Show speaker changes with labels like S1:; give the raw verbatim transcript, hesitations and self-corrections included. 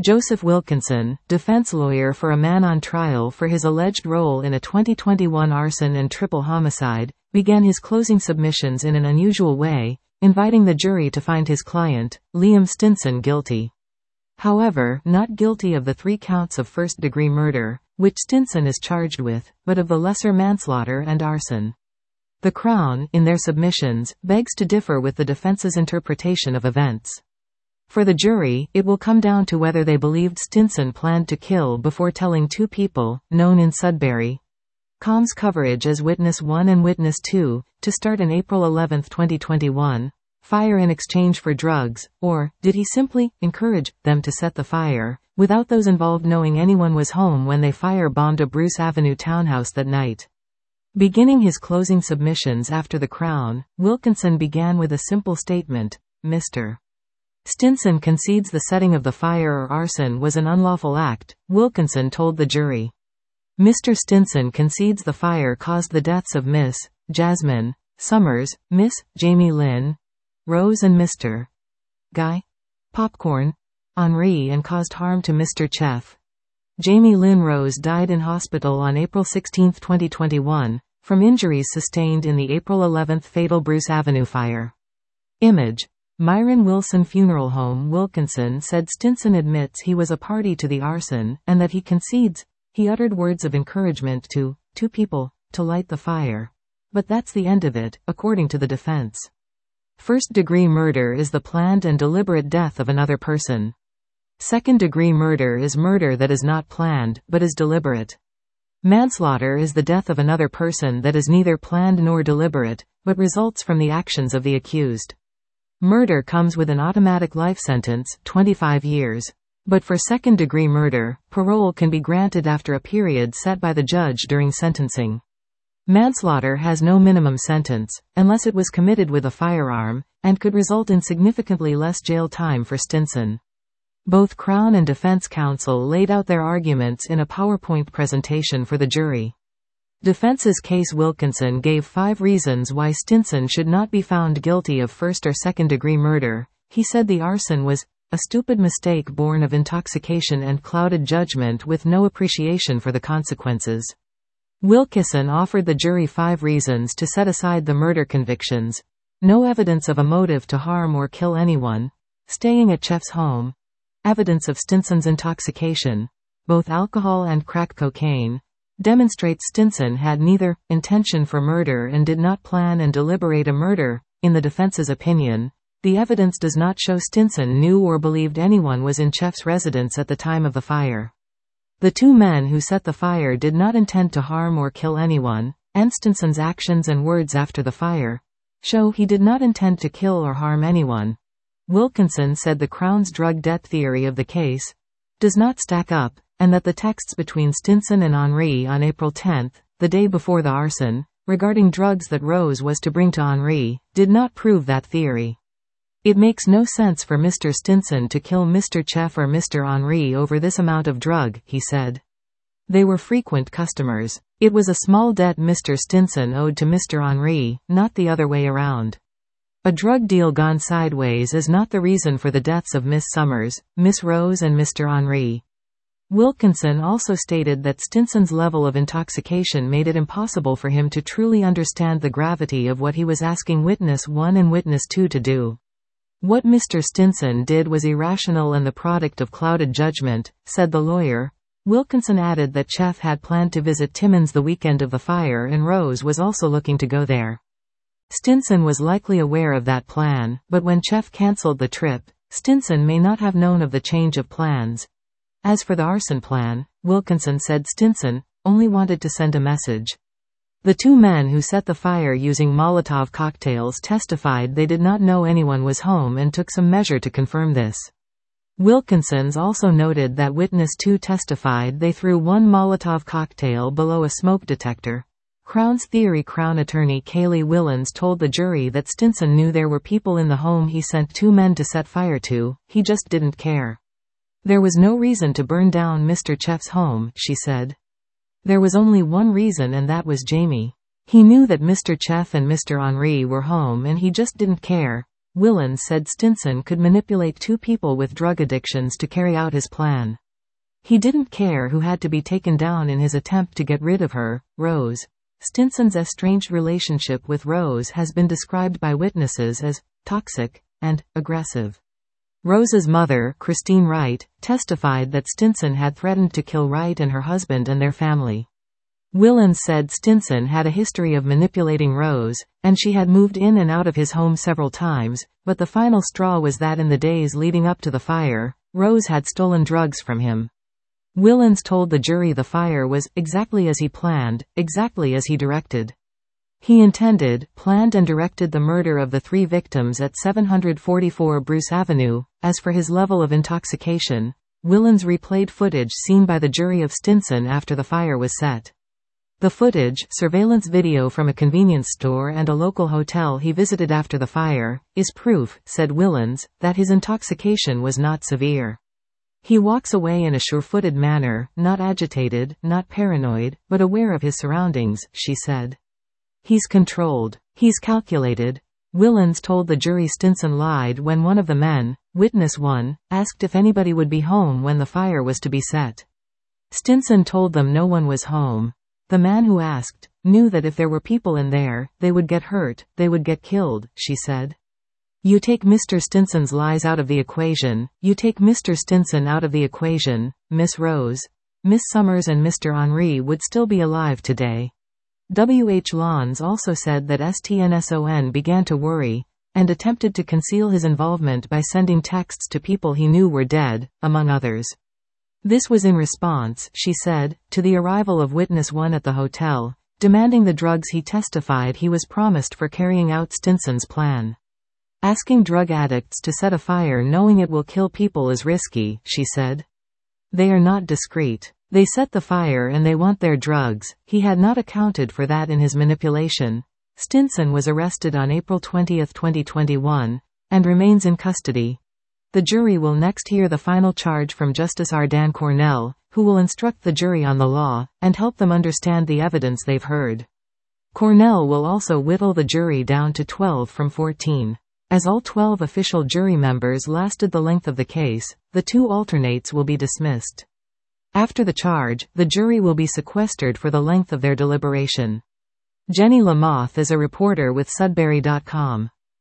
S1: Joseph Wilkinson, defense lawyer for a man on trial for his alleged role in a twenty twenty-one arson and triple homicide, began his closing submissions in an unusual way, inviting the jury to find his client, Liam Stinson, guilty. However, not guilty of the three counts of first-degree murder, which Stinson is charged with, but of the lesser manslaughter and arson. The Crown, in their submissions, begs to differ with the defense's interpretation of events. For the jury, it will come down to whether they believed Stinson planned to kill before telling two people, known in Sudbury Com's coverage as Witness one and Witness two, to start on April eleventh twenty twenty-one, fire in exchange for drugs, or, did he simply encourage them to set the fire, without those involved knowing anyone was home when they fire-bombed a Bruce Avenue townhouse that night? Beginning his closing submissions after the Crown, Wilkinson began with a simple statement: Mister Stinson concedes the setting of the fire or arson was an unlawful act, Wilkinson told the jury. Mister Stinson concedes the fire caused the deaths of Miss Jasmine Summers, Miss Jamie Lynn Rose and Mister Guy Popcorn Henri and caused harm to Mister Chef. Jamie Lynn Rose died in hospital on April sixteenth twenty twenty-one, from injuries sustained in the April eleventh fatal Bruce Avenue fire. Image. Myron Wilson Funeral Home. Wilkinson said Stinson admits he was a party to the arson, and that he concedes he uttered words of encouragement to two people to light the fire. But that's the end of it, according to the defense. First-degree murder is the planned and deliberate death of another person. Second-degree murder is murder that is not planned, but is deliberate. Manslaughter is the death of another person that is neither planned nor deliberate, but results from the actions of the accused. Murder comes with an automatic life sentence, twenty-five years. But for second-degree murder, parole can be granted after a period set by the judge during sentencing. Manslaughter has no minimum sentence, unless it was committed with a firearm, and could result in significantly less jail time for Stinson. Both Crown and defense counsel laid out their arguments in a PowerPoint presentation for the jury. Defense's case. Wilkinson gave five reasons why Stinson should not be found guilty of first or second-degree murder. He said the arson was a stupid mistake born of intoxication and clouded judgment with no appreciation for the consequences. Wilkinson offered the jury five reasons to set aside the murder convictions: no evidence of a motive to harm or kill anyone, staying at Chef's home, evidence of Stinson's intoxication, both alcohol and crack cocaine, demonstrates Stinson had neither intention for murder and did not plan and deliberate a murder. In the defense's opinion, the evidence does not show Stinson knew or believed anyone was in Chef's residence at the time of the fire. The two men who set the fire did not intend to harm or kill anyone, and Stinson's actions and words after the fire show he did not intend to kill or harm anyone. Wilkinson said the Crown's drug debt theory of the case does not stack up, and that the texts between Stinson and Henri on April tenth, the day before the arson, regarding drugs that Rose was to bring to Henri, did not prove that theory. It makes no sense for Mister Stinson to kill Mister Chef or Mister Henri over this amount of drug, he said. They were frequent customers. It was a small debt Mister Stinson owed to Mister Henri, not the other way around. A drug deal gone sideways is not the reason for the deaths of Miss Summers, Miss Rose and Mister Henri. Wilkinson also stated that Stinson's level of intoxication made it impossible for him to truly understand the gravity of what he was asking Witness one and Witness two to do. What Mister Stinson did was irrational and the product of clouded judgment, said the lawyer. Wilkinson added that Chef had planned to visit Timmins the weekend of the fire and Rose was also looking to go there. Stinson was likely aware of that plan, but when Chef cancelled the trip, Stinson may not have known of the change of plans. As for the arson plan, Wilkinson said Stinson only wanted to send a message. The two men who set the fire using Molotov cocktails testified they did not know anyone was home and took some measure to confirm this. Wilkinson's also noted that Witness two testified they threw one Molotov cocktail below a smoke detector. Crown's theory. Crown attorney Kaylee Willans told the jury that Stinson knew there were people in the home he sent two men to set fire to, he just didn't care. There was no reason to burn down Mister Chef's home, she said. There was only one reason and that was Jamie. He knew that Mister Chef and Mister Henri were home and he just didn't care. Willans said Stinson could manipulate two people with drug addictions to carry out his plan. He didn't care who had to be taken down in his attempt to get rid of her, Rose. Stinson's estranged relationship with Rose has been described by witnesses as toxic and aggressive. Rose's mother, Christine Wright, testified that Stinson had threatened to kill Wright and her husband and their family. Willans said Stinson had a history of manipulating Rose, and she had moved in and out of his home several times, but the final straw was that in the days leading up to the fire, Rose had stolen drugs from him. Willans told the jury the fire was exactly as he planned, exactly as he directed. He intended, planned and directed the murder of the three victims at seven forty-four Bruce Avenue. As for his level of intoxication, Willans replayed footage seen by the jury of Stinson after the fire was set. The footage, surveillance video from a convenience store and a local hotel he visited after the fire, is proof, said Willans, that his intoxication was not severe. He walks away in a sure-footed manner, not agitated, not paranoid, but aware of his surroundings, she said. He's controlled. He's calculated. Willans told the jury Stinson lied when one of the men, witness one, asked if anybody would be home when the fire was to be set. Stinson told them no one was home. The man who asked, knew that if there were people in there, they would get hurt, they would get killed, she said. You take Mister Stinson's lies out of the equation, you take Mister Stinson out of the equation, Miss Rose, Miss Summers and Mister Henri would still be alive today. W H Lawns also said that Stinson began to worry, and attempted to conceal his involvement by sending texts to people he knew were dead, among others. This was in response, she said, to the arrival of witness one at the hotel, demanding the drugs he testified he was promised for carrying out Stinson's plan. Asking drug addicts to set a fire knowing it will kill people is risky, she said. They are not discreet. They set the fire and they want their drugs. He had not accounted for that in his manipulation. Stinson was arrested on April twentieth twenty twenty-one, and remains in custody. The jury will next hear the final charge from Justice Ardan Cornell, who will instruct the jury on the law, and help them understand the evidence they've heard. Cornell will also whittle the jury down to twelve from fourteen. As all twelve official jury members lasted the length of the case, the two alternates will be dismissed. After the charge, the jury will be sequestered for the length of their deliberation. Jenny Lamoth is a reporter with Sudbury dot com.